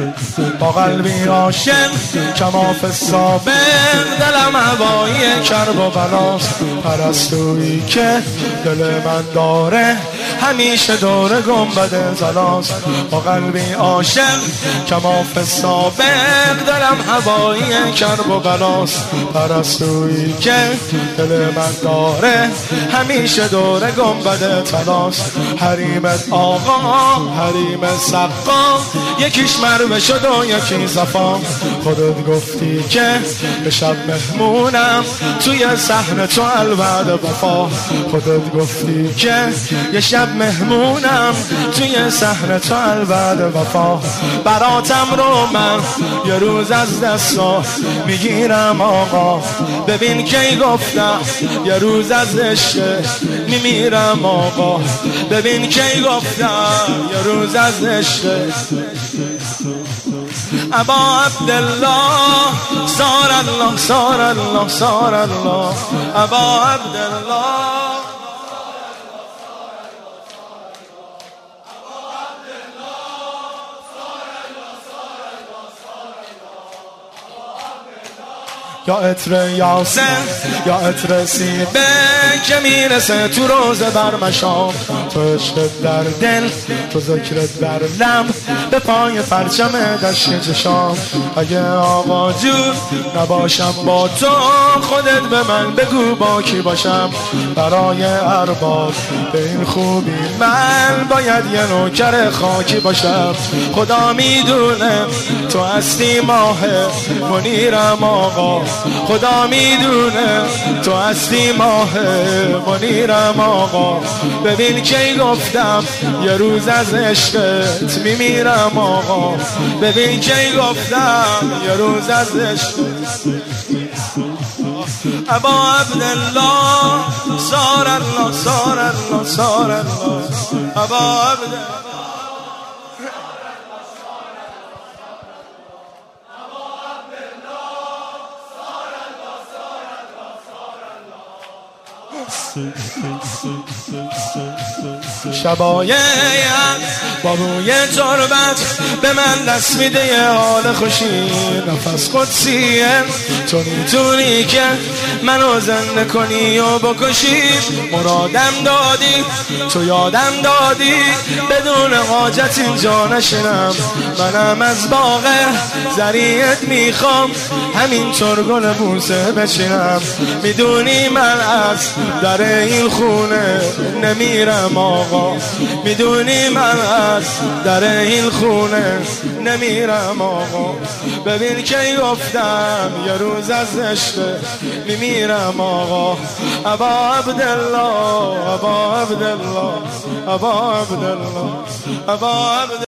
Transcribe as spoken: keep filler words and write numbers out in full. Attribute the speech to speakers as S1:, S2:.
S1: با قلبی عاشق کماف سابق دلم هوایی کرب و بلاست پرستویی که دل من داره همیشه دور گنبد زلاست با قلبی عاشق کماف سابق دلم هوایی کرب و بلاست پرستویی که دل من داره همیشه دور گنبد تلاست حریمت آقا حریم سقا یکیش مروه شد و یکی صفا خودت گفتی که به شب مهمونم توی صحن تو الوعد وفا خودت گفتی که یه شب مهمونم توی صحن تو الوعد وفا براتم رو من یه روز از دستا میگیرم آقا ببین کی گفتم یه روز از عشق میمیرم آقا ببین کی گفتم یه روز از عشق ابا عبدالله سار الله سار الله سار الله ابا عبدالله یا عطر یاسین یا عطر سیبه که میرسه تو روز برمشام تو عشقت در دل تو ذکرت بر لب به پای پرچم دشت چشام اگه آقا جون نباشم با تو خودت به من بگو با کی باشم برای ارباب به این خوبی من باید یه نوکر خاکی باشم خدا میدونه تو هستی ماه منیرم آقا خدا میدونه تو هستی ماه منیرم آقا ببین کی گفتم یه روز از عشقت میمیرم آقا ببین کی گفتم یه روز از عشقت ابا عبدالله سار الله سار الله سار الله ابا عبدالله شبایه با بوی تربت به من دست میده یه حال خوشی نفس قدسیه تو میتونی که منو زنده کنی و بکشی مرادم دادی تو یادم دادی بدون حاجت اینجا نشینم منم از باغ زریعت میخوام همینطور گل بوسه بچینم میدونی من از در این خونه نمیرم آقا میدونی من از در این خونه نمیرم آقا ببین کی گفتم یه روز از عشق میمیرم آقا ابا عبدالله ابا عبدالله ابا عبدالله ابا عبدالله